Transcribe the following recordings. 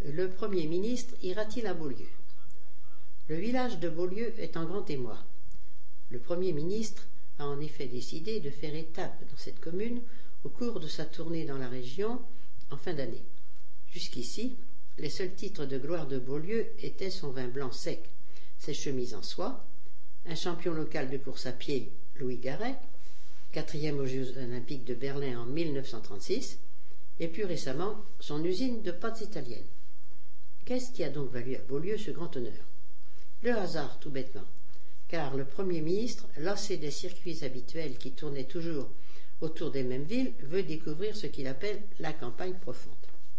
Le Premier ministre ira-t-il à Beaulieu? Le village de Beaulieu est en grand émoi. Le Premier ministre a en effet décidé de faire étape dans cette commune au cours de sa tournée dans la région en fin d'année. Jusqu'ici, les seuls titres de gloire de Beaulieu étaient son vin blanc sec, ses chemises en soie, un champion local de course à pied, Louis Garret, 4e aux Jeux olympiques de Berlin en 1936, et plus récemment son usine de pâtes italiennes. Qu'est-ce qui a donc valu à Beaulieu ce grand honneur? Le hasard, tout bêtement, car le Premier ministre, lassé des circuits habituels qui tournaient toujours autour des mêmes villes, veut découvrir ce qu'il appelle la campagne profonde.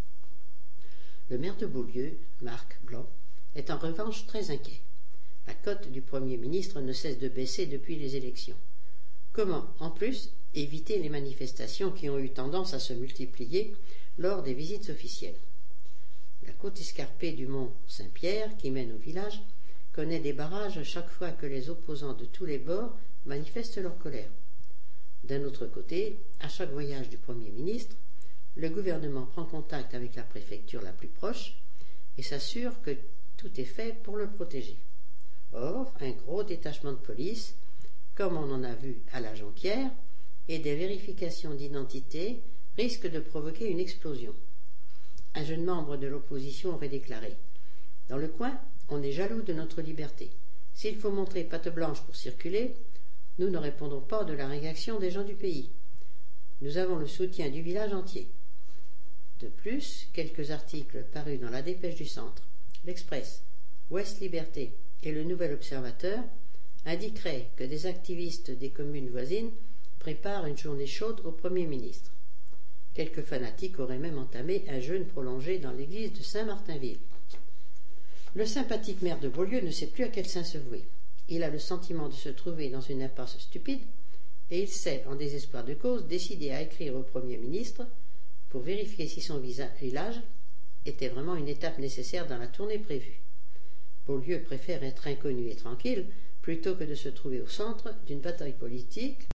Le maire de Beaulieu, Marc Blanc, est en revanche très inquiet. La cote du Premier ministre ne cesse de baisser depuis les élections. Comment, en plus, éviter les manifestations qui ont eu tendance à se multiplier lors des visites officielles? La côte escarpée du mont Saint-Pierre, qui mène au village, connaît des barrages chaque fois que les opposants de tous les bords manifestent leur colère. D'un autre côté, à chaque voyage du Premier ministre, le gouvernement prend contact avec la préfecture la plus proche et s'assure que tout est fait pour le protéger. Or, un gros détachement de police, comme on en a vu à la Jonquière, et des vérifications d'identité risquent de provoquer une explosion. Un jeune membre de l'opposition aurait déclaré « Dans le coin, on est jaloux de notre liberté. S'il faut montrer patte blanche pour circuler, nous ne répondons pas de la réaction des gens du pays. Nous avons le soutien du village entier. » De plus, quelques articles parus dans la Dépêche du Centre, l'Express, Ouest Liberté et le Nouvel Observateur indiqueraient que des activistes des communes voisines préparent une journée chaude au Premier ministre. Quelques fanatiques auraient même entamé un jeûne prolongé dans l'église de Saint-Martinville. Le sympathique maire de Beaulieu ne sait plus à quel saint se vouer. Il a le sentiment de se trouver dans une impasse stupide et il s'est, en désespoir de cause, décidé à écrire au Premier ministre pour vérifier si son village était vraiment une étape nécessaire dans la tournée prévue. Beaulieu préfère être inconnu et tranquille plutôt que de se trouver au centre d'une bataille politique